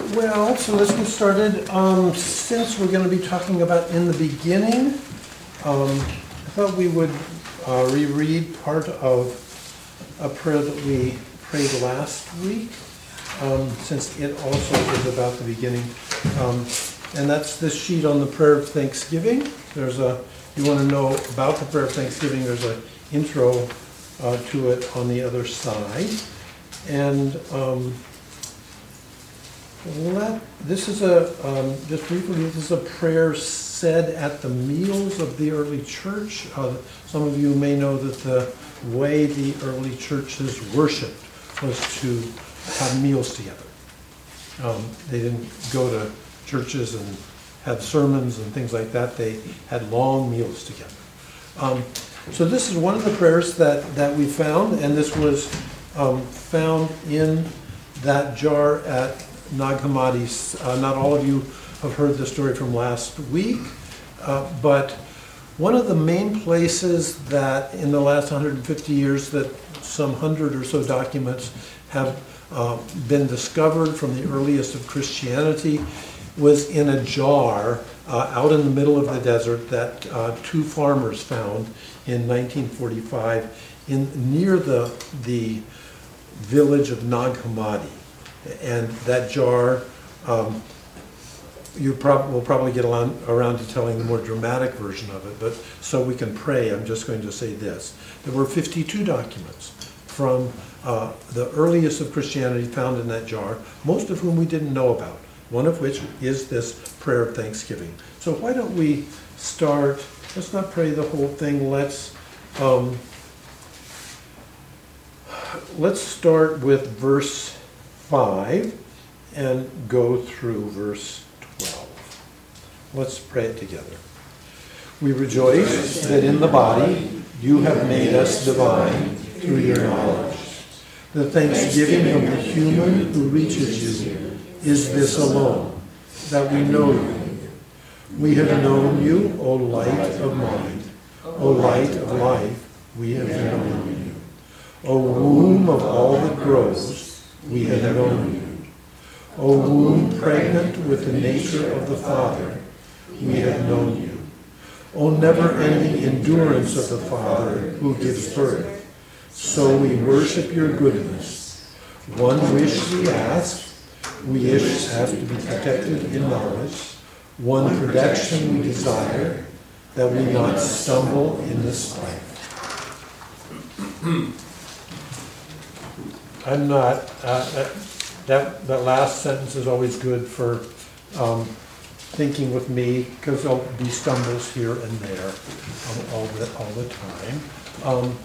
Well, so let's get started. Since we're going to be talking about in the beginning, I thought we would reread part of a prayer that we prayed last week, since it also is about the beginning. And that's this sheet on the prayer of thanksgiving. You want to know about the prayer of thanksgiving, there's an intro to it on the other side. And this is just briefly, this is a prayer said at the meals of the early church. Some of you may know that the way the early churches worshiped was to have meals together. They didn't go to churches and have sermons and things like that. They had long meals together. So this is one of the prayers that we found, and this was found in that jar at Nag Hammadi's. Not all of you have heard the story from last week, but one of the main places that in the last 150 years that some 100 or so documents have been discovered from the earliest of Christianity was in a jar out in the middle of the desert that two farmers found in 1945 near the village of Nag Hammadi. And that jar, we'll probably get around to telling the more dramatic version of it, but so we can pray, I'm just going to say this. There were 52 documents from the earliest of Christianity found in that jar, most of whom we didn't know about, one of which is this prayer of thanksgiving. So why don't we start, let's not pray the whole thing, let's start with verse 5 and go through verse 12. Let's pray it together. We rejoice that in the body you have made us divine through your knowledge. The thanksgiving of the human who reaches you is this alone, that we know you. We have known you, O light of mind, O light of life, we have known you. O womb of all that grows, we have known you. O womb pregnant with the nature of the Father, we have known you. O never-ending endurance of the Father who gives birth, so we worship your goodness. One wish we ask to be protected in knowledge. One protection we desire, that we not stumble in this life. I'm not, that last sentence is always good for thinking with me, because there'll be stumbles here and there all the time.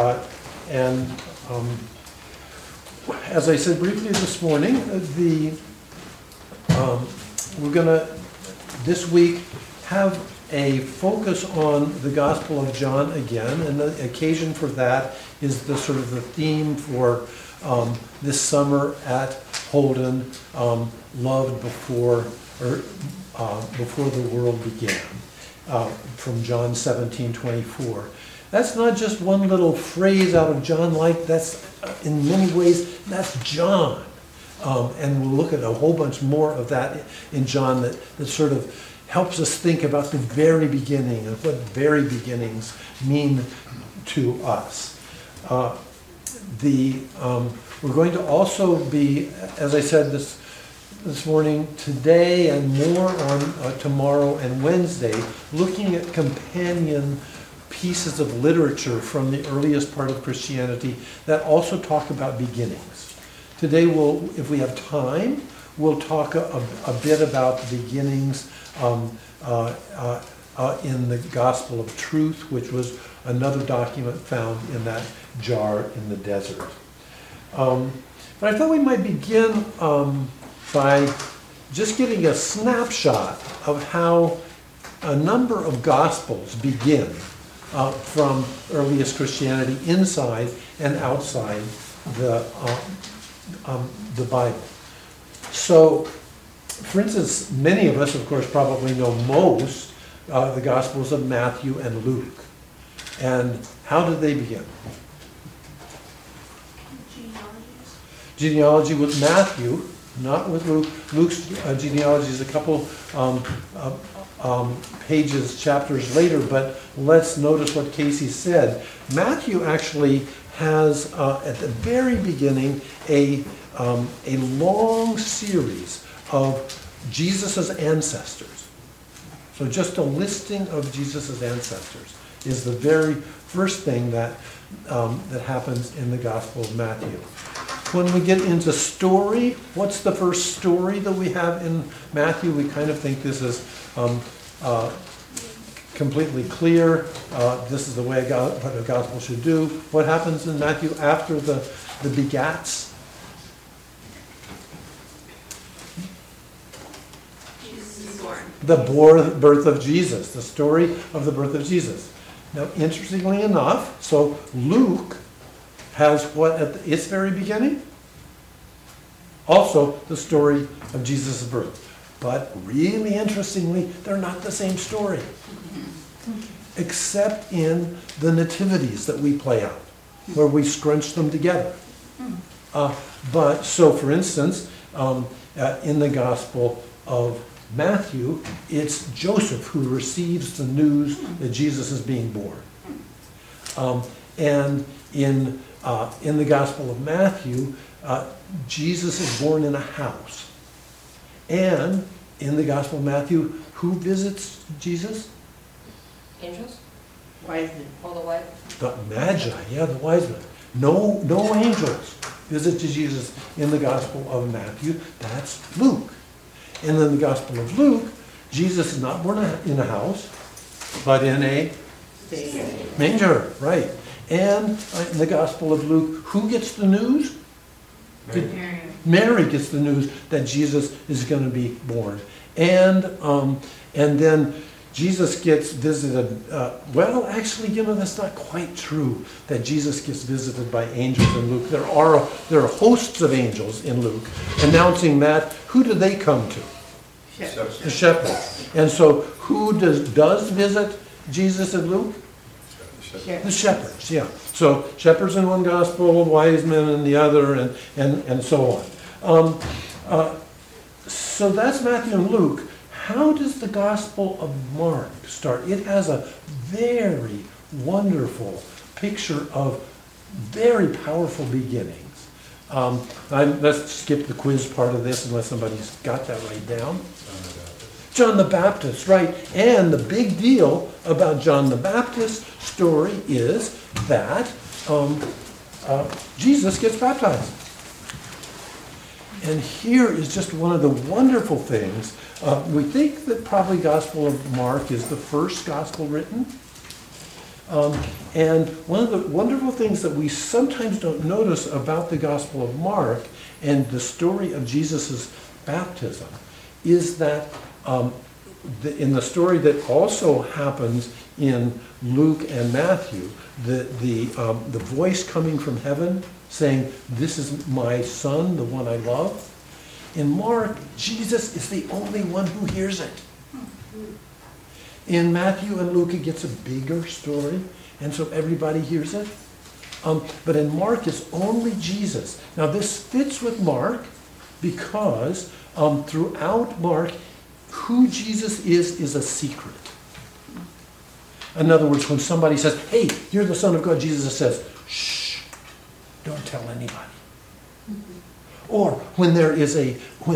As I said briefly this morning, we're going to, this week, have a focus on the Gospel of John again, and the occasion for that is the sort of the theme for this summer at Holden, loved before the world began, from John 17:24. That's not just one little phrase out of John, like that's in many ways that's John, and we'll look at a whole bunch more of that in John that sort of helps us think about the very beginning and what very beginnings mean to us. We're going to also be, as I said this morning, today and more on tomorrow and Wednesday, looking at companion pieces of literature from the earliest part of Christianity that also talk about beginnings. Today, if we have time, we'll talk a bit about the beginnings in the Gospel of Truth, which was another document found in that jar in the desert. But I thought we might begin by just getting a snapshot of how a number of Gospels begin from earliest Christianity inside and outside the Bible. So, for instance, many of us, of course, probably know most the Gospels of Matthew and Luke. And how did they begin? Genealogy with Matthew not with Luke. Luke's genealogy is a couple pages, chapters later, but let's notice what Casey said. Matthew actually has, at the very beginning, a long series of Jesus' ancestors. So just a listing of Jesus' ancestors is the very first thing that happens in the Gospel of Matthew. When we get into story, what's the first story that we have in Matthew? We kind of think this is completely clear. This is the way what a gospel should do. What happens in Matthew after the begats? Jesus is born. The birth of Jesus, the story of the birth of Jesus. Now, interestingly enough, so Luke has what at its very beginning? Also, the story of Jesus' birth. But really interestingly, they're not the same story. Except in the nativities that we play out, where we scrunch them together. But, so for instance, in the Gospel of Matthew, it's Joseph who receives the news that Jesus is being born. And in the Gospel of Matthew, Jesus is born in a house. And in the Gospel of Matthew, who visits Jesus? Angels? Wise men. All the white? The Magi, yeah, the wise men. No angels visit Jesus in the Gospel of Matthew. That's Luke. And in the Gospel of Luke, Jesus is not born in a house, but in a manger, right. And in the Gospel of Luke, who gets the news? Mary gets the news that Jesus is going to be born. And then Jesus gets visited. Well, actually, that's not quite true that Jesus gets visited by angels in Luke. There are hosts of angels in Luke announcing that. Who do they come to? Shepherds. The shepherds. And so who does visit Jesus in Luke? The shepherds, yeah. So shepherds in one gospel, wise men in the other, and so on. So that's Matthew and Luke. How does the Gospel of Mark start? It has a very wonderful picture of very powerful beginnings. Let's skip the quiz part of this unless somebody's got that right down. John the Baptist, right. And the big deal about John the Baptist's story is that Jesus gets baptized. And here is just one of the wonderful things. We think that probably Gospel of Mark is the first gospel written. And one of the wonderful things that we sometimes don't notice about the Gospel of Mark and the story of Jesus' baptism is that in the story that also happens in Luke and Matthew, the voice coming from heaven saying, "This is my son, the one I love." In Mark, Jesus is the only one who hears it. In Matthew and Luke, it gets a bigger story, and so everybody hears it. But in Mark, it's only Jesus. Now, this fits with Mark because throughout Mark, who Jesus is a secret. In other words, when somebody says, "Hey, you're the Son of God," Jesus says, "Shh, don't tell anybody." Or when there is a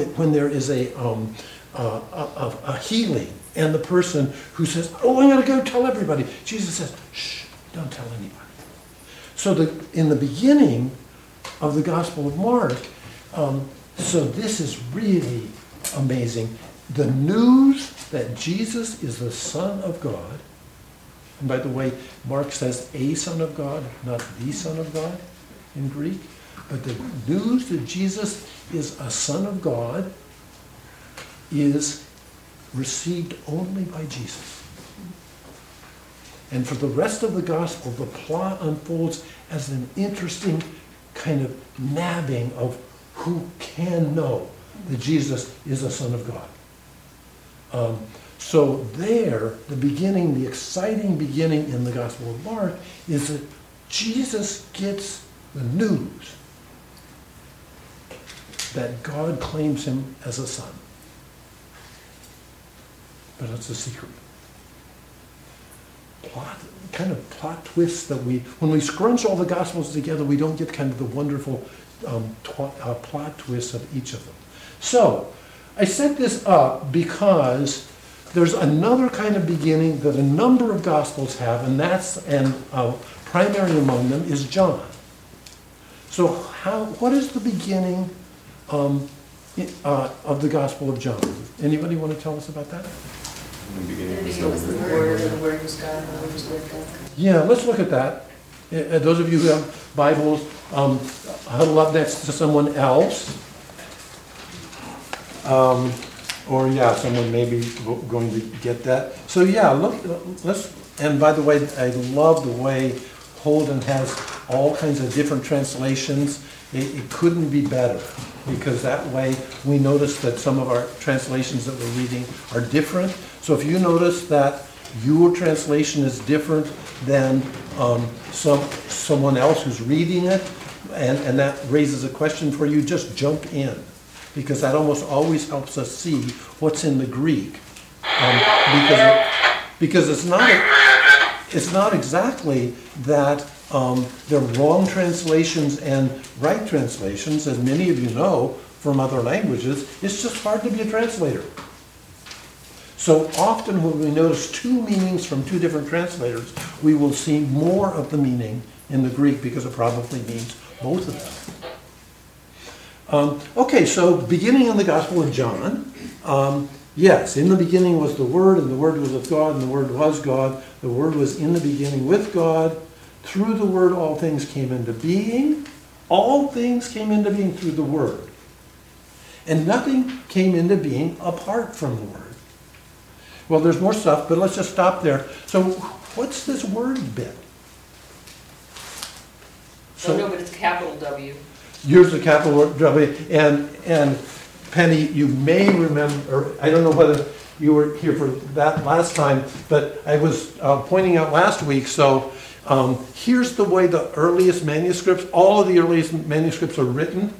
healing, and the person who says, "Oh, I'm going to go tell everybody," Jesus says, "Shh, don't tell anybody." So in the beginning of the Gospel of Mark, so this is really amazing. The news that Jesus is the Son of God, and by the way, Mark says a Son of God, not the Son of God in Greek, but the news that Jesus is a Son of God is received only by Jesus. And for the rest of the Gospel, the plot unfolds as an interesting kind of nabbing of who can know that Jesus is a Son of God. So there, the beginning, the exciting beginning in the Gospel of Mark is that Jesus gets the news that God claims him as a son. But it's a secret. Plot twists that when we scrunch all the Gospels together, we don't get kind of the wonderful plot twists of each of them. So, I set this up because there's another kind of beginning that a number of Gospels have, and primary among them is John. So, what is the beginning of the Gospel of John? Anybody want to tell us about that? In the beginning It was the Word, and the Word was God, and the Word was with God. Yeah, let's look at that. Those of you who have Bibles, huddle up next to someone else. Someone may be going to get that. So and by the way, I love the way Holden has all kinds of different translations. It couldn't be better, because that way we notice that some of our translations that we're reading are different. So if you notice that your translation is different than someone else who's reading it, and that raises a question for you, just jump in, because that almost always helps us see what's in the Greek, because it's not exactly that they're wrong translations and right translations, as many of you know from other languages. It's just hard to be a translator. So often when we notice two meanings from two different translators, we will see more of the meaning in the Greek, because it probably means both of them. So beginning in the Gospel of John, yes, in the beginning was the Word, and the Word was with God, and the Word was God. The Word was in the beginning with God. Through the Word all things came into being. All things came into being through the Word. And nothing came into being apart from the Word. Well, there's more stuff, but let's just stop there. So what's this Word bit? But it's capital W. Here's the capital W. And Penny, you may remember, or I don't know whether you were here for that last time, but I was pointing out last week, so here's the way the earliest manuscripts, all of the earliest manuscripts are written.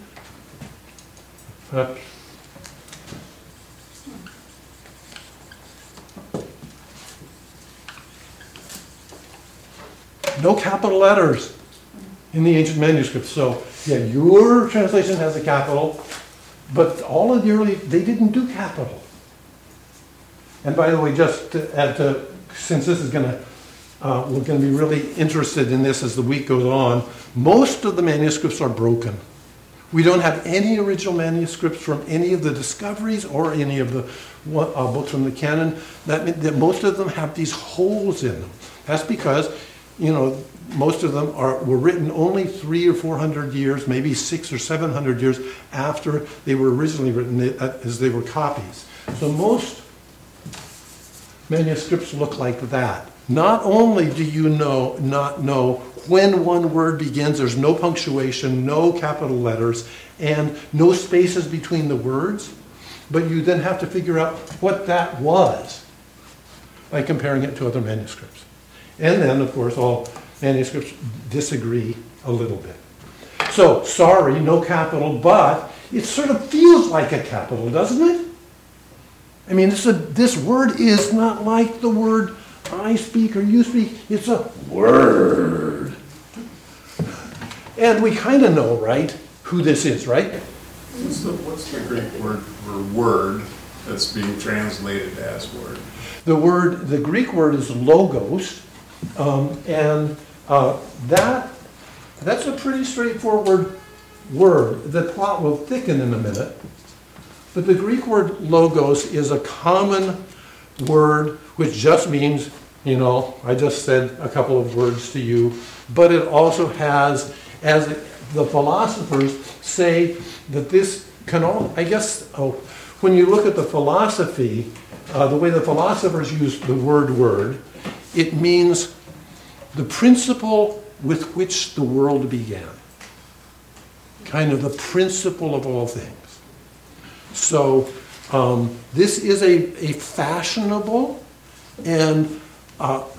No capital letters in the ancient manuscripts. So, yeah, your translation has a capital, but all of the early, they didn't do capital. And by the way, just to add to, since this is going to, we're going to be really interested in this as the week goes on, most of the manuscripts are broken. We don't have any original manuscripts from any of the discoveries or any of the books from the canon. That most of them have these holes in them. That's because, most of them were written only 300 or 400 years, maybe 600 or 700 years after they were originally written, as they were copies. So most manuscripts look like that. Not only do you not know when one word begins, there's no punctuation, no capital letters, and no spaces between the words, but you then have to figure out what that was by comparing it to other manuscripts. And then, of course, all manuscripts disagree a little bit. So, sorry, no capital, but it sort of feels like a capital, doesn't it? I mean, this word is not like the word I speak or you speak. It's a word. And we kind of know, right, who this is, right? What's the Greek word for word that's being translated as word? The Greek word is logos, and that's a pretty straightforward word. The plot will thicken in a minute. But the Greek word logos is a common word which just means, I just said a couple of words to you, but it also has, as the philosophers say, that this can all, when you look at the philosophy, the way the philosophers use the word, it means the principle with which the world began. Kind of the principle of all things. So this is a fashionable and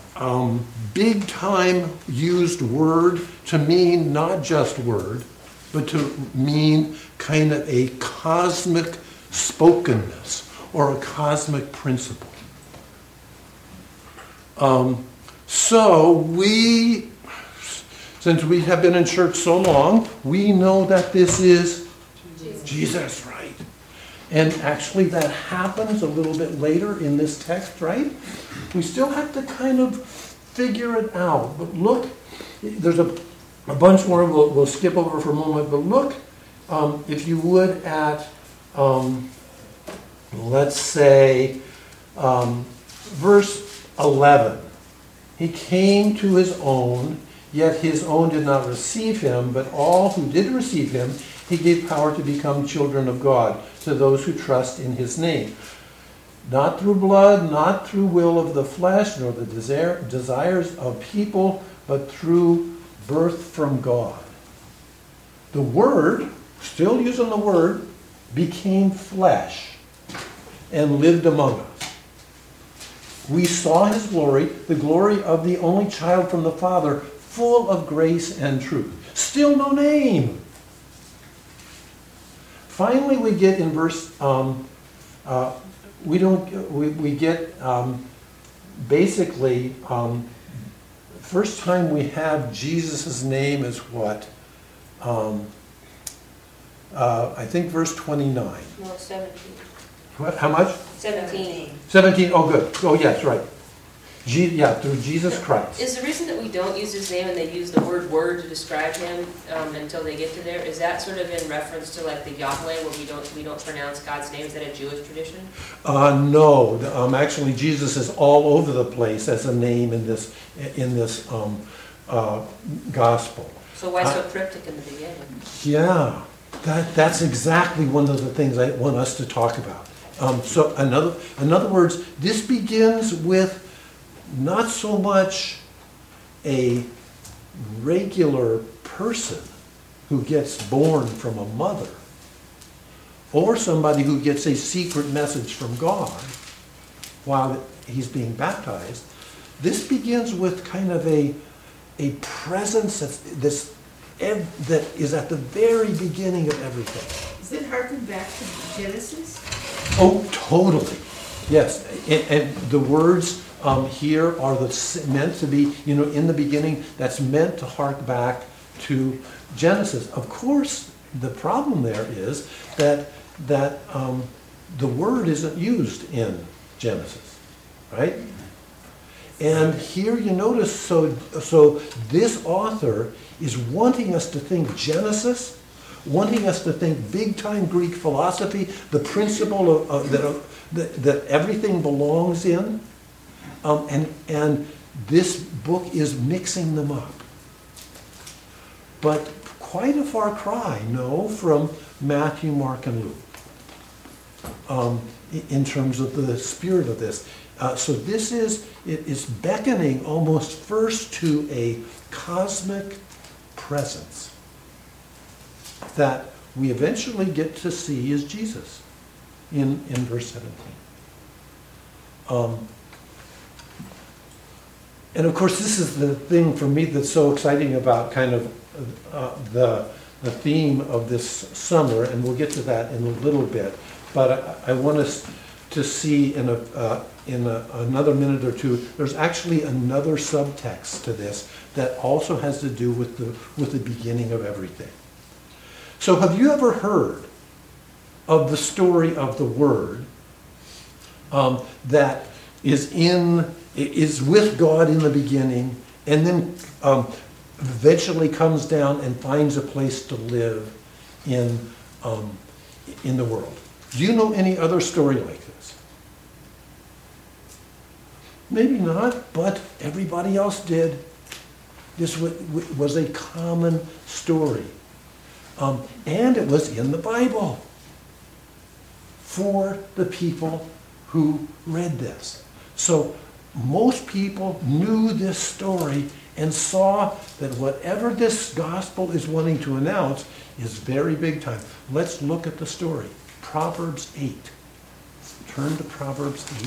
big time used word to mean not just word, but to mean kind of a cosmic spokenness or a cosmic principle. Since we have been in church so long, we know that this is Jesus, right? And actually that happens a little bit later in this text, right? We still have to kind of figure it out. But look, there's a bunch more we'll skip over for a moment, but look, if you would, at, let's say, verse 11. He came to his own, yet his own did not receive him, but all who did receive him, he gave power to become children of God, to those who trust in his name. Not through blood, not through will of the flesh, nor the desires of people, but through birth from God. The Word, still using the Word, became flesh and lived among us. We saw his glory, the glory of the only child from the Father, full of grace and truth. Still no name. Finally, we get in verse, basically, first time we have Jesus' name is what? I think verse 29. No, 17. What, how much? 17. 17, oh good. Oh yes, right. Through Jesus Christ. Is the reason that we don't use his name and they use the word to describe him until they get to there, is that sort of in reference to like the Yahweh where we don't pronounce God's name? Is that a Jewish tradition? No, actually Jesus is all over the place as a name in this gospel. So why so cryptic in the beginning? Yeah, that's exactly one of the things I want us to talk about. So in other words, this begins with not so much a regular person who gets born from a mother or somebody who gets a secret message from God while he's being baptized. This begins with kind of a presence that is at the very beginning of everything. Does it harken back to Genesis? Oh, totally. Yes. And the words here are meant to be, in the beginning, that's meant to hark back to Genesis. Of course, the problem there is that the word isn't used in Genesis, right? And here you notice, so this author is wanting us to think Genesis, wanting us to think big-time Greek philosophy, the principle that everything belongs in, and this book is mixing them up. But quite a far cry, from Matthew, Mark, and Luke, in terms of the spirit of this. So this is beckoning almost first to a cosmic presence that we eventually get to see as Jesus in verse 17. And of course, this is the thing for me that's so exciting about kind of the theme of this summer, and we'll get to that in a little bit. But I want us to see in another minute or two, there's actually another subtext to this that also has to do with the beginning of everything. So have you ever heard of the story of the Word that is with God in the beginning, and then eventually comes down and finds a place to live in the world? Do you know any other story like this? Maybe not, but everybody else did. This was a common story. And it was in the Bible for the people who read this. So most people knew this story and saw that whatever this gospel is wanting to announce is very big time. Let's look at the story. Proverbs 8. Turn to Proverbs 8.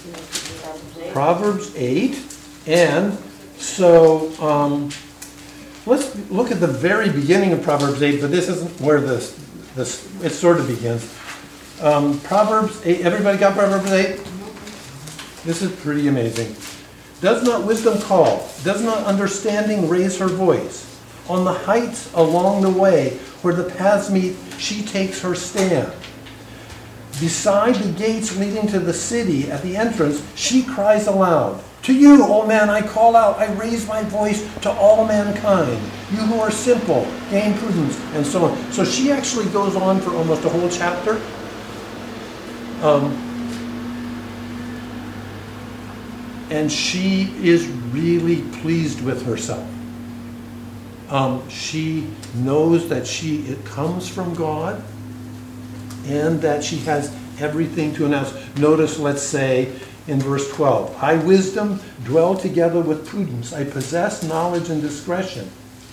Proverbs 8. And so let's look at the very beginning of Proverbs 8, but this isn't where this it sort of begins. Proverbs 8, everybody got Proverbs 8? This is pretty amazing. Does not wisdom call? Does not understanding raise her voice? On the heights along the way where the paths meet, she takes her stand. Beside the gates leading to the city, at the entrance, she cries aloud. To you, O man, I call out. I raise my voice to all mankind. You who are simple, gain prudence, and so on. So she actually goes on for almost a whole chapter. And she is really pleased with herself. She knows that it comes from God and that she has everything to announce. Notice, let's say, in verse 12, I, wisdom, dwell together with prudence. I possess knowledge and discretion.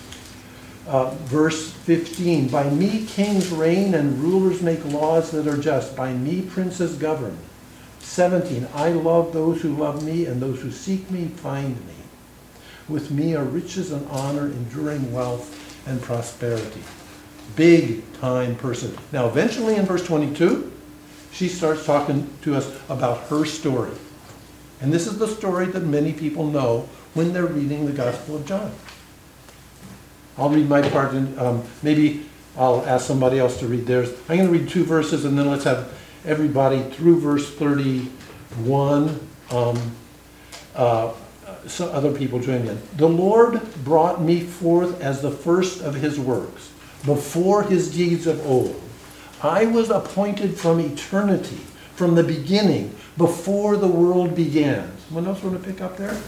Verse 15, by me kings reign and rulers make laws that are just. By me princes govern. 17, I love those who love me, and those who seek me find me. With me are riches and honor, enduring wealth and prosperity. Big time person. Now eventually in verse 22, she starts talking to us about her story. And this is the story that many people know when they're reading the Gospel of John. I'll read my part, and maybe I'll ask somebody else to read theirs. I'm going to read 2 verses, and then let's have everybody through verse 31. So other people join in. The Lord brought me forth as the first of his works, before his deeds of old. I was appointed from eternity, from the beginning, before the world began. Someone else want to pick up there?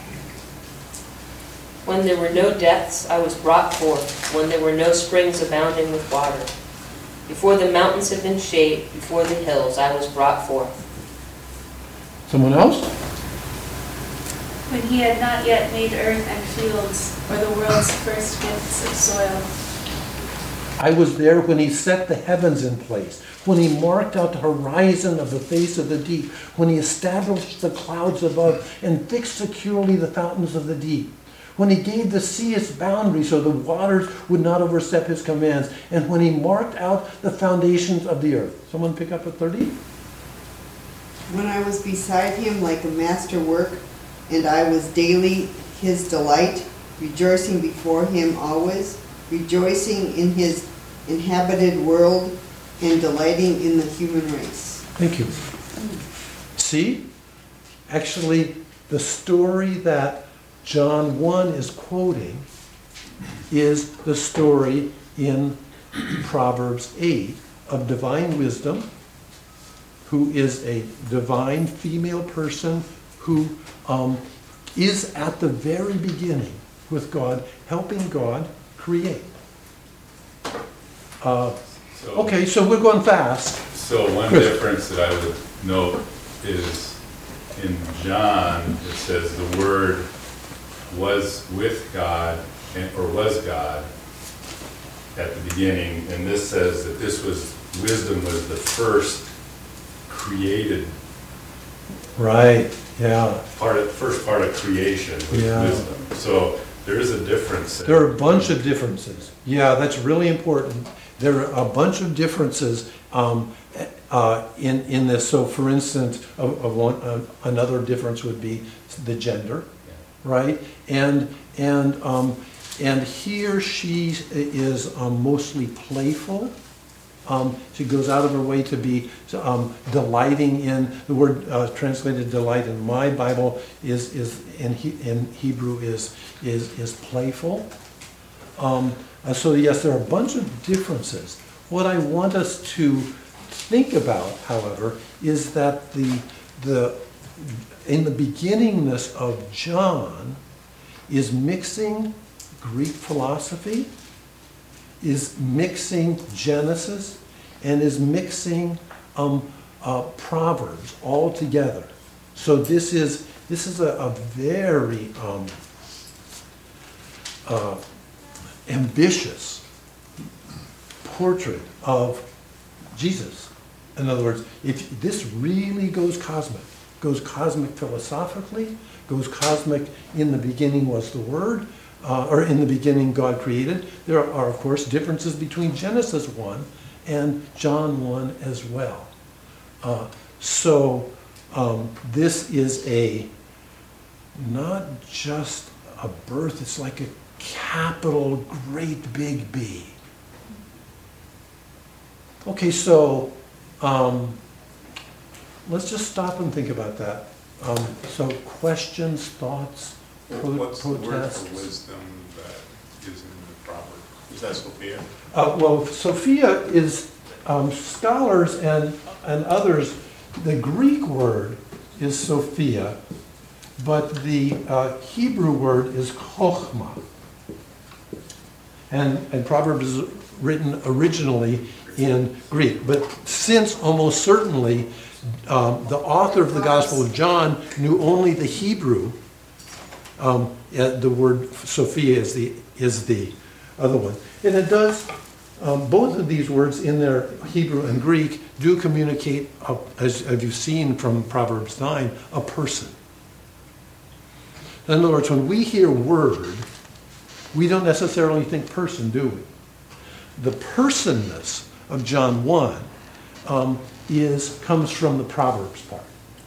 When there were no depths, I was brought forth, when there were no springs abounding with water. Before the mountains had been shaped, before the hills, I was brought forth. Someone else? When he had not yet made earth and fields, or the world's first gifts of soil. I was there when he set the heavens in place, when he marked out the horizon of the face of the deep, when he established the clouds above and fixed securely the fountains of the deep, when he gave the sea its boundary so the waters would not overstep his commands, and when he marked out the foundations of the earth. Someone pick up at 30? When I was beside him like a masterwork, and I was daily his delight, rejoicing before him always, rejoicing in his inhabited world, and delighting in the human race. Thank you. See? Actually, the story that John 1 is quoting is the story in Proverbs 8 of divine wisdom, who is a divine female person who is at the very beginning with God, helping God create. Okay, so we're going fast. So one Chris. difference that I would note is in John, it says the Word was with God, or was God at the beginning, and this says that wisdom was the first created Right, yeah. first part of creation was Yeah. wisdom. So there is a difference. There are a bunch of differences. Yeah, that's really important. There are a bunch of differences in this. So, for instance, another difference would be the gender, right? And here she is mostly playful. She goes out of her way to be delighting in, the word translated delight in my Bible is in Hebrew is playful. So yes, there are a bunch of differences. What I want us to think about, however, is that in the beginningness of John is mixing Greek philosophy, is mixing Genesis, and is mixing Proverbs all together. So this is a very ambitious portrait of Jesus. In other words, if this really goes cosmic, goes cosmic philosophically, goes cosmic in the beginning was the Word, or in the beginning God created. There are, of course, differences between Genesis 1 and John 1 as well. So this is not just a birth, it's like a capital great big B. Okay, so let's just stop and think about that. So questions, thoughts, What's the word protests? for wisdom that is in the proverb? Is that Sophia? Well, Sophia is scholars and others. The Greek word is Sophia, but the Hebrew word is chokhmah. And Proverbs is written originally in Greek. But since almost certainly the author of the Gospel of John knew only the Hebrew, the word Sophia is the other one. And it does, both of these words in their Hebrew and Greek do communicate, as you've seen from Proverbs 9, a person. In other words, when we hear word, we don't necessarily think person, do we? The personness of John 1 comes from the Proverbs part.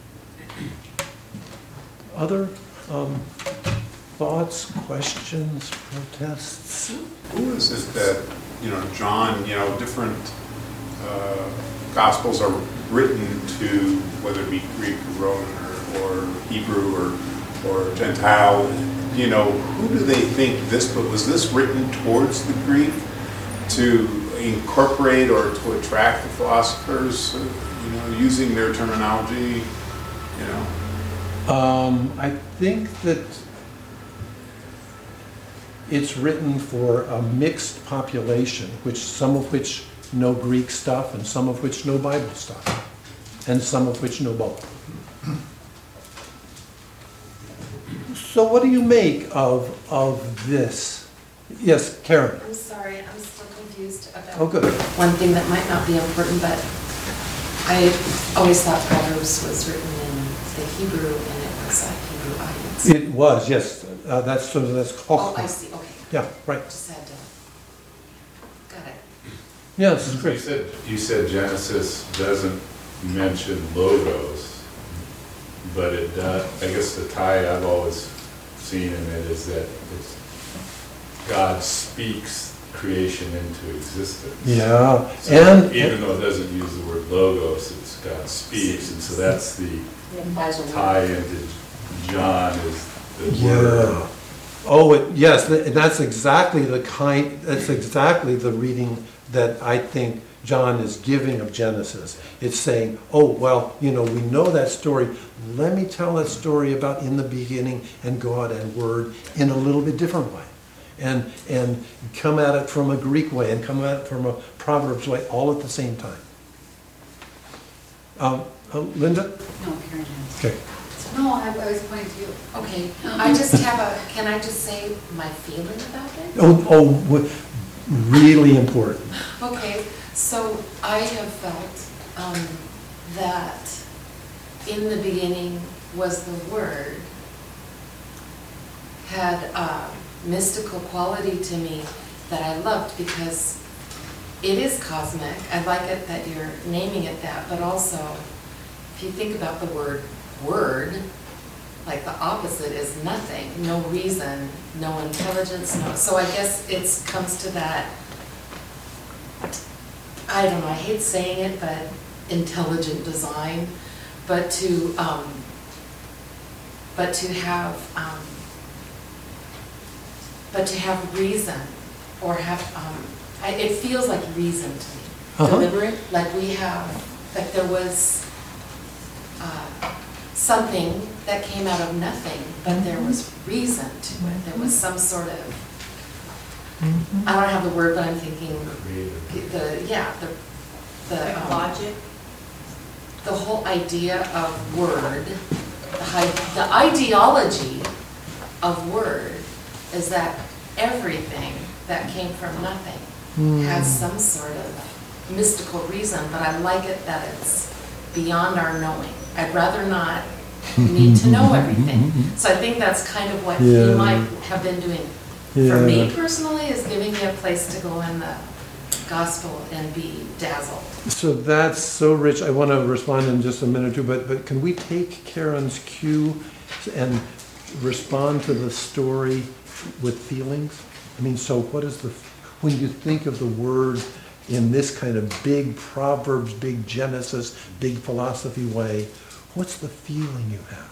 Other thoughts, questions, protests? Who is it that, John, different Gospels are written to, whether it be Greek or Roman or Hebrew or Gentile, who do they think this book, was this written towards the Greek to incorporate or to attract the philosophers, using their terminology, I think that it's written for a mixed population, some of which know Greek stuff and some of which know Bible stuff, and some of which know both. So what do you make of this? Yes, Karen. I'm sorry, I'm still confused about Oh, good. one thing that might not be important, but I always thought Proverbs was written in the Hebrew and it was a Hebrew audience. It was, yes. That's Oh, I see, okay. Yeah, right. Just had to, got it. Yeah, this is great. You said Genesis doesn't mention logos, but it does. I guess the tie I've always seen in it is that God speaks creation into existence. Yeah, So and even though it doesn't use the word logos, it's God speaks, and so that's the It implies a word. tie into John is the yeah. word. Oh, yes, that's exactly that's exactly the reading that I think John is giving of Genesis. It's saying, oh, well, we know that story. Let me tell that story about in the beginning and God and Word in a little bit different way. And come at it from a Greek way and come at it from a Proverbs way all at the same time. Linda? No, Karen has. Okay. No, I was pointing to you. Okay, I just have can I just say my feeling about it? Oh, really important. Okay, so I have felt that in the beginning was the Word, had a mystical quality to me that I loved because it is cosmic. I like it that you're naming it that, but also if you think about the word word, like the opposite is nothing, no reason, no intelligence, so I guess it comes to that, I don't know, I hate saying it, but intelligent design, but to have reason, or have, it feels like reason to me. Deliberate? Like like there was something that came out of nothing, but there was reason to it. There was some sort of, I don't have the word, but I'm thinking, Like logic? the whole idea of word, the ideology of word is that everything that came from nothing has some sort of mystical reason, but I like it that it's beyond our knowing. I'd rather not You need to know everything. So I think that's kind of what Yeah. he might have been doing. For me personally, is giving me a place to go in the gospel and be dazzled. So that's so rich. I want to respond in just a minute or two, but can we take Karen's cue and respond to the story with feelings? I mean, so what is when you think of the word in this kind of big Proverbs, big Genesis, big philosophy way, what's the feeling you have?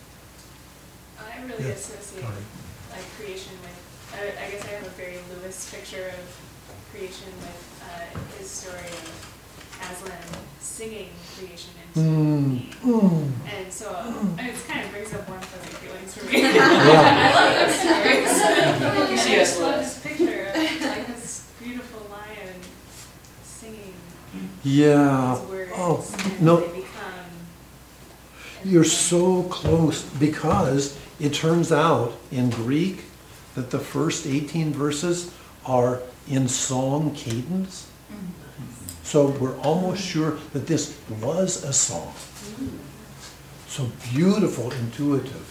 I really Yeah. associate Sorry. like creation with, I guess I have a very Lewis picture of creation with his story of Aslan singing creation into being. And so it kind of brings up warm fuzzy feelings for me. I love those stories. C.S. I just love Lewis. this picture of like this beautiful lion singing Yeah. his words Oh, and no. they become. You're so close, because it turns out in Greek that the first 18 verses are in song cadence. So we're almost sure that this was a song. So beautiful, intuitive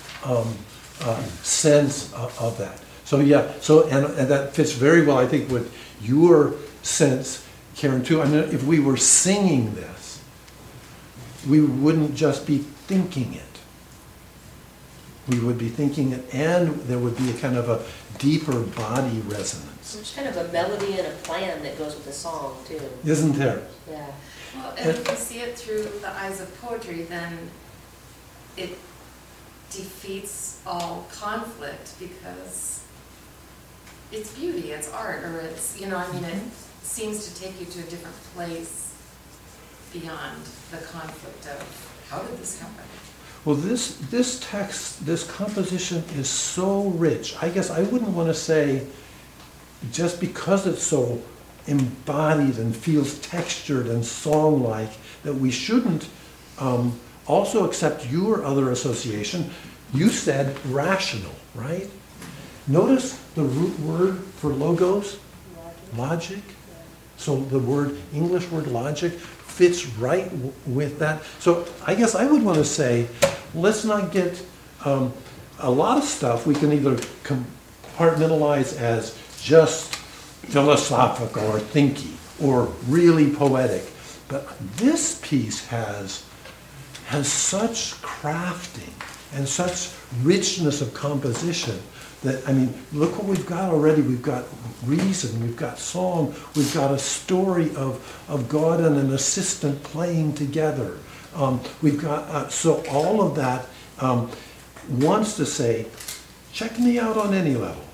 sense of that. So yeah, so and that fits very well, I think, with your sense, Karen, too. I mean, if we were singing this, we wouldn't just be thinking it. We would be thinking it, and there would be a kind of a deeper body resonance. There's kind of a melody and a plan that goes with the song, too. Isn't there? Yeah. Well, and if you see it through the eyes of poetry, then it defeats all conflict because it's beauty, it's art, or it's, you know, I mean, it seems to take you to a different place beyond the conflict of how did this happen? Well, this text, this composition is so rich. I guess I wouldn't want to say just because it's so embodied and feels textured and song-like that we shouldn't also accept your other association. You said rational, right? Notice the root word for logos, logic. So the English word logic fits right with that. So I guess I would want to say, let's not get a lot of stuff we can either compartmentalize as just philosophical or thinky or really poetic. But this piece has such crafting and such richness of composition that, I mean, look what we've got already. We've got reason, we've got song, we've got a story of God and an assistant playing together. We've got, so all of that wants to say, check me out on any level.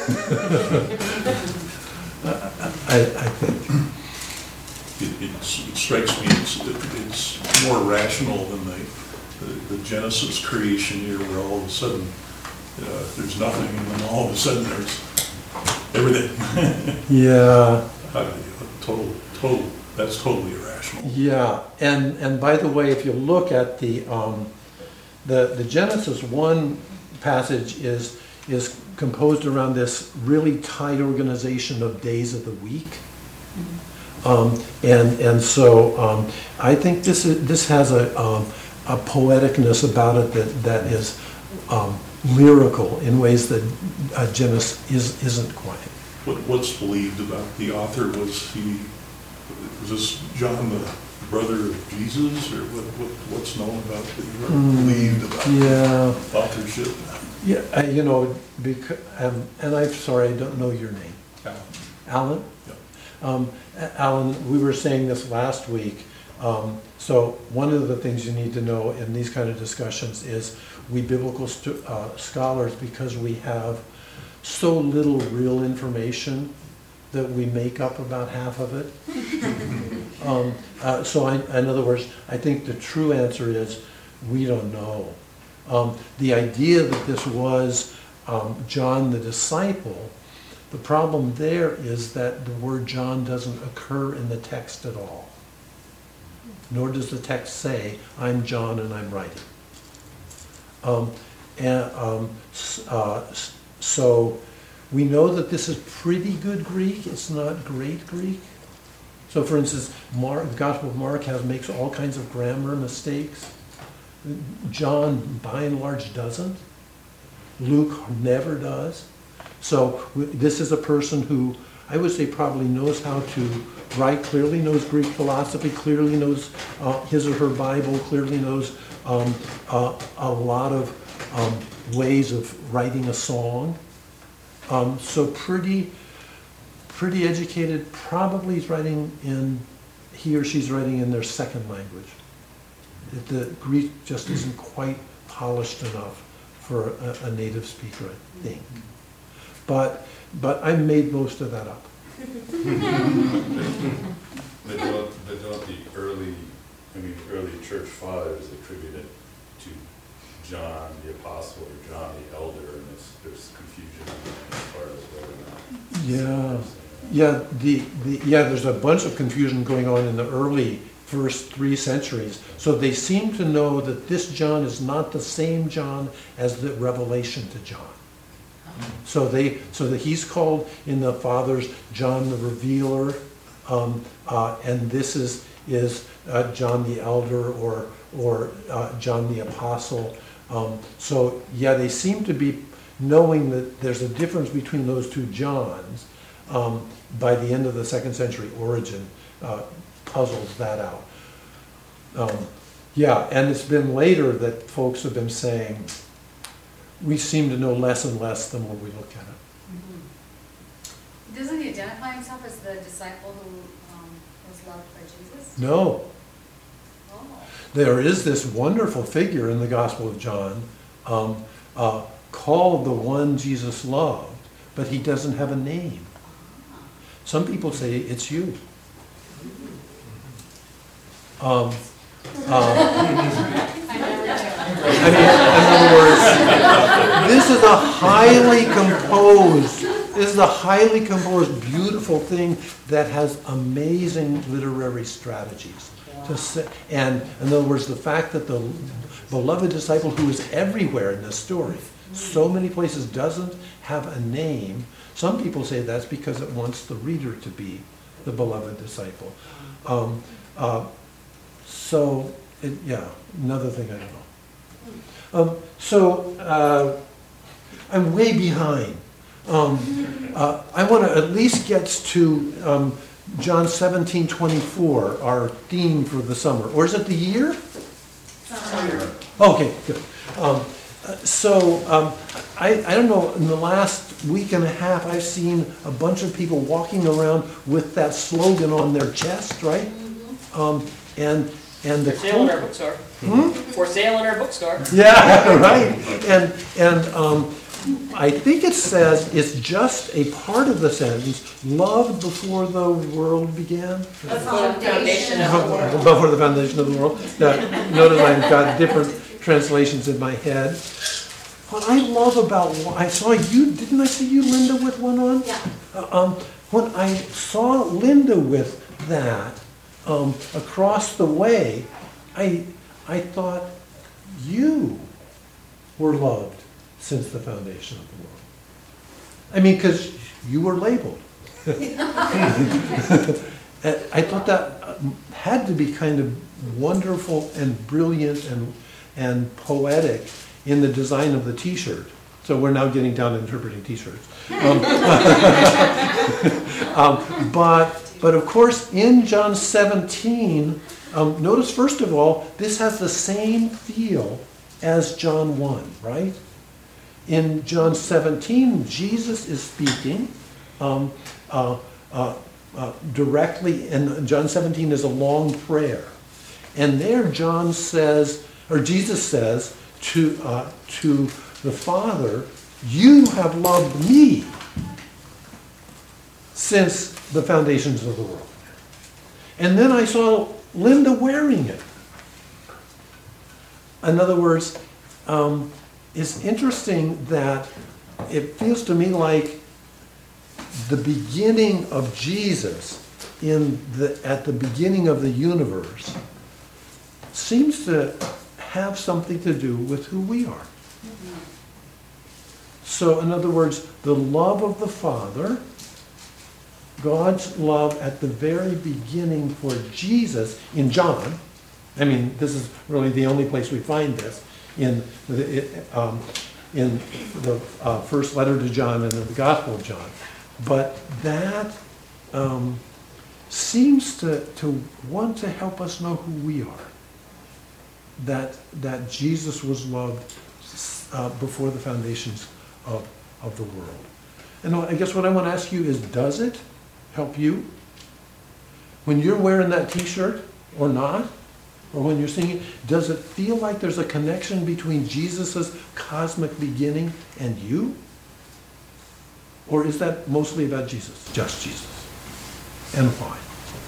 I think. It strikes me it's more rational than the Genesis creation here, where all of a sudden there's nothing, and then all of a sudden there's everything. Yeah. That's totally irrational. Yeah, and by the way, if you look at the Genesis 1 passage is composed around this really tight organization of days of the week. And so I think this has a poeticness about it that is lyrical in ways that Genesis isn't quite. What's believed about the author? Was this John the brother of Jesus, or what's known about believed about authorship? Yeah, you know, because and I'm sorry, I don't know your name. Alan? Yeah. Alan, we were saying this last week. So one of the things you need to know in these kind of discussions is we biblical scholars, because we have so little real information, that we make up about half of it. In other words, I think the true answer is we don't know. The idea that this was John the disciple, the problem there is that the word John doesn't occur in the text at all. Nor does the text say, I'm John and I'm writing. So we know that this is pretty good Greek. It's not great Greek. So for instance, the Gospel of Mark makes all kinds of grammar mistakes. John, by and large, doesn't. Luke never does. So this is a person who, I would say, probably knows how to write, clearly knows Greek philosophy, clearly knows his or her Bible, clearly knows a lot of ways of writing a song. So pretty educated, probably he or she's writing in their second language. The Greek just isn't quite polished enough for a native speaker, I think. But I made most of that up. But don't the early church fathers attribute it to John the Apostle or John the Elder, and there's confusion as far as whether or not. Yeah, there's a bunch of confusion going on in the early first 3 centuries. So they seem to know that this John is not the same John as the Revelation to John. So that he's called in the Fathers John the Revealer, and this is John the Elder or John the Apostle. So yeah, they seem to be knowing that there's a difference between those 2 Johns. By the end of the 2nd century, Origen puzzles that out. And it's been later that folks have been saying, we seem to know less and less the more we look at it. Doesn't he identify himself as the disciple who was loved by Jesus? No. Oh. There is this wonderful figure in the Gospel of John called the one Jesus loved, but he doesn't have a name. Some people say it's you. In other words, this is a highly composed, beautiful thing that has amazing literary strategies. And in other words, the fact that the beloved disciple who is everywhere in this story, so many places, doesn't have a name. Some people say that's because it wants the reader to be the beloved disciple. Another thing I don't know. I'm way behind. I want to at least get to John 17:24, our theme for the summer. Or is it the year? Summer. Okay, good. I don't know, in the last week and a half, I've seen a bunch of people walking around with that slogan on their chest, right? And the For sale in our bookstore. For sale in our bookstore. Yeah, right. And I think it says it's just a part of the sentence, loved before the world began. Before the foundation of the world. Before the foundation of the world. Now, notice I've got different translations in my head. What I love about, I saw you, didn't I see you, Linda, with one on? Yeah. When I saw Linda with that across the way, I thought you were loved since the foundation of the world. I mean, because you were labeled. I thought that had to be kind of wonderful and brilliant and poetic in the design of the T-shirt. So we're now getting down to interpreting T-shirts. But of course, in John 17, notice first of all, this has the same feel as John 1, right? In John 17, Jesus is speaking directly, and John 17 is a long prayer. And there John says, or Jesus says to the Father, you have loved me since the foundations of the world. And then I saw Linda wearing it. In other words, it's interesting that it feels to me like the beginning of Jesus at the beginning of the universe seems to have something to do with who we are. So in other words, the love of the Father, God's love at the very beginning for Jesus in John, I mean, this is really the only place we find this in the first letter to John and in the Gospel of John. But that seems to want to help us know who we are. That Jesus was loved before the foundations of the world. And I guess what I want to ask you is, does it help you? When you're wearing that t-shirt or not, or when you're singing, does it feel like there's a connection between Jesus' cosmic beginning and you? Or is that mostly about Jesus, just Jesus? And why?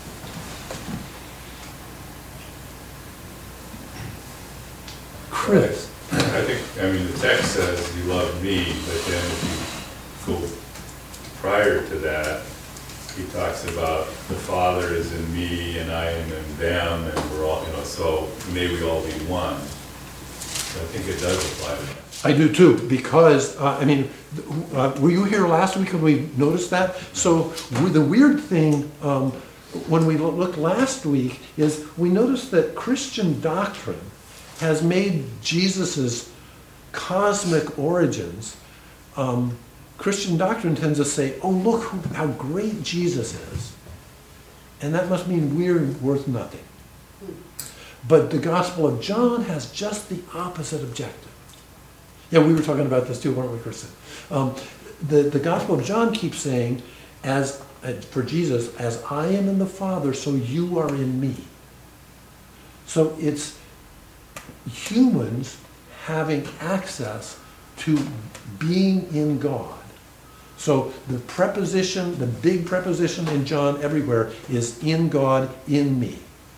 Chris? I think, the text says you love me, but then if you go prior to that, he talks about the Father is in me and I am in them, and we're all, so may we all be one. So I think it does apply to that. I do too, because, were you here last week and we noticed that? So the weird thing, when we looked last week, is we noticed that Christian doctrine has made Jesus's cosmic origins, Christian doctrine tends to say, oh, look how great Jesus is. And that must mean we're worth nothing. But the Gospel of John has just the opposite objective. Yeah, we were talking about this too, weren't we, Kristen? The Gospel of John keeps saying, for Jesus, as I am in the Father, so you are in me. So it's humans having access to being in God. So the preposition, the big preposition in John everywhere is in God, in me.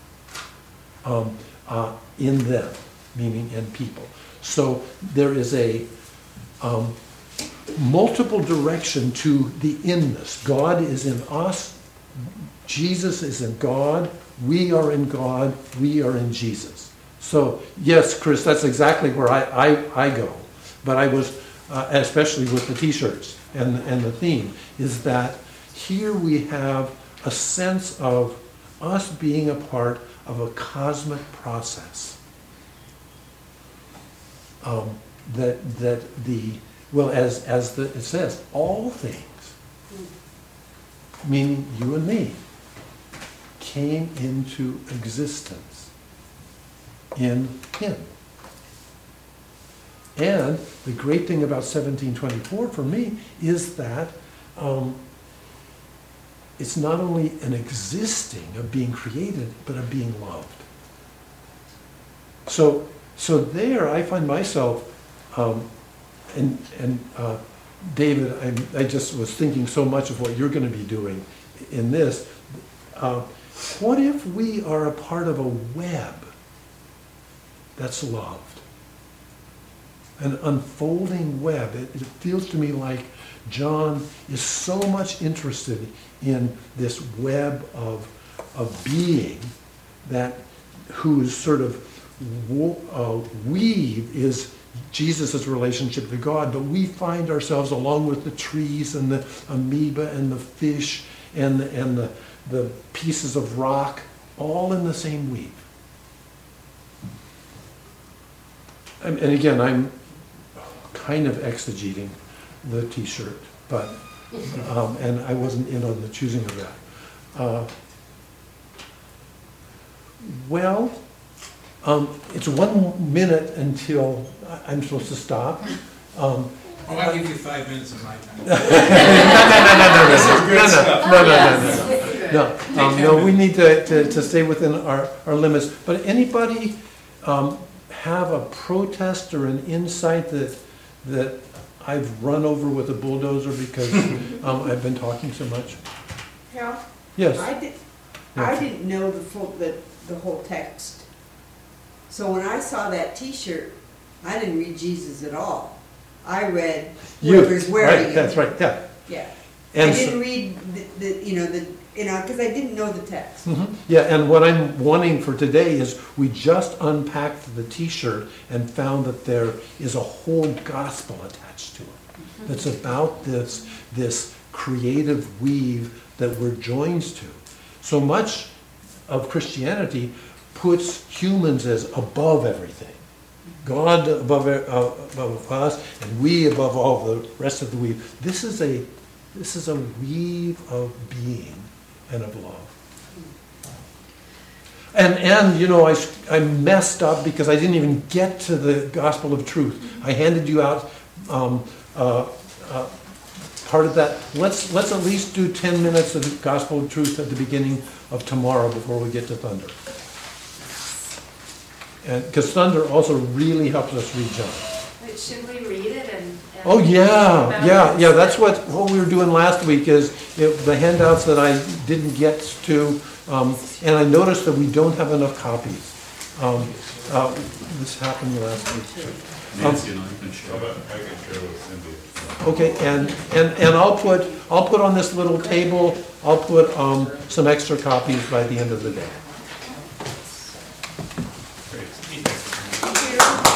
In them, meaning in people. So there is a multiple direction to the inness. God is in us. Jesus is in God. We are in God. We are in Jesus. So yes, Chris, that's exactly where I go. But I was, especially with the t-shirts and the theme, is that here we have a sense of us being a part of a cosmic process. It says, all things, meaning you and me, came into existence in Him. And the great thing about 1724 for me is that it's not only an existing of being created, but of being loved. So there I find myself, David, I just was thinking so much of what you're going to be doing in this. What if we are a part of a web that's loved? An unfolding web. It feels to me like John is so much interested in this web of being that whose sort of weave is Jesus' relationship to God, but we find ourselves along with the trees and the amoeba and the fish and the pieces of rock, all in the same weave. And again, I'm kind of exegeting the t-shirt, but and I wasn't in on the choosing of that. It's 1 minute until I'm supposed to stop. I'll give you 5 minutes of my time. No, we need to stay within our limits. But anybody have a protest or an insight that I've run over with a bulldozer because I've been talking so much? Hal? Yes. I didn't know the whole text. So when I saw that t-shirt, I didn't read Jesus at all. I read whoever's wearing it. That's right, yeah. Yeah. And I didn't read because I didn't know the text. Mm-hmm. Yeah, and what I'm wanting for today is we just unpacked the t-shirt and found that there is a whole gospel attached to it. That's about this creative weave that we're joined to. So much of Christianity puts humans as above everything. God above us, and we above all the rest of the weave. This is a weave of being and of love. And you know, I messed up because I didn't even get to the gospel of truth. I handed you out part of that. Let's at least do 10 minutes of the gospel of truth at the beginning of tomorrow before we get to Thunder. And because Thunder also really helps us read John. But should we read it and Oh yeah, about it? That's what we were doing last week. Is the handouts that I didn't get to, and I noticed that we don't have enough copies. This happened last week too. Nancy and I can share. I can share with Cindy. Okay, and I'll put on this little table. I'll put some extra copies by the end of the day. Great. Thank you.